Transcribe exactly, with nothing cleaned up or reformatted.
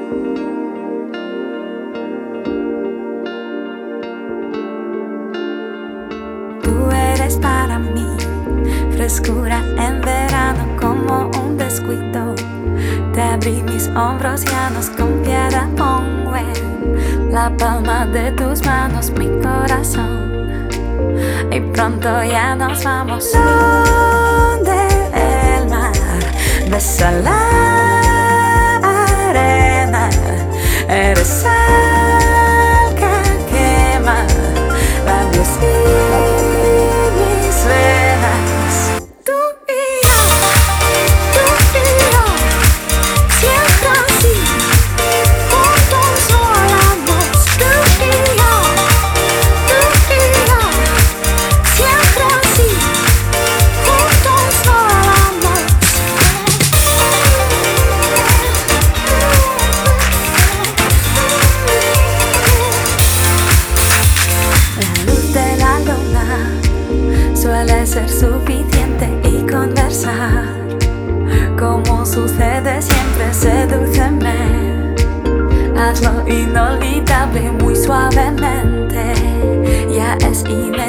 Tú eres para mí frescura en verano, como un descuido. Te abrí mis hombros, ya nos confiada, pongo en la palma de tus manos mi corazón. Y pronto ya nos vamos donde el mar besa la arena. Eres sal que quema labios y mis venas. Tú y yo, tú y yo, siempre así, juntos volamos. Tú y yo, tú y yo, siempre así, juntos volamos. La luz de la luna suele ser suficiente y conversar, como sucede siempre, sedúceme. Hazlo inolvidable muy suavemente, ya es inevitable.